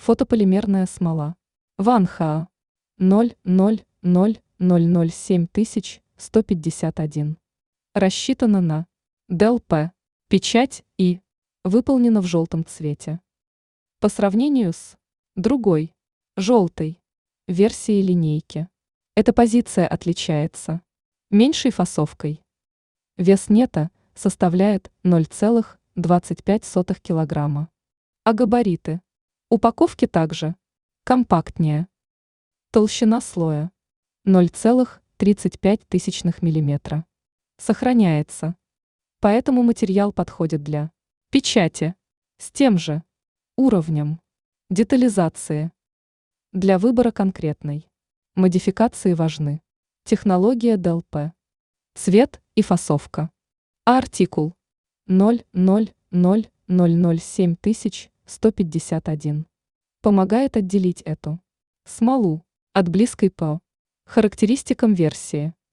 Фотополимерная смола. Ванхаа 000007151. Рассчитана на ДЛП. Печать И. Выполнена в желтом цвете. По сравнению с другой, желтой, версией линейки, эта позиция отличается меньшей фасовкой. Вес нета составляет 0,25 килограмма. А габариты упаковки также компактнее. Толщина слоя 0,35 мм. Сохраняется. Поэтому материал подходит для печати с тем же уровнем детализации. Для выбора конкретной модификации важны технология ДЛП, цвет и фасовка. А артикул 000007151 помогает отделить эту смолу от близкой по характеристикам версии.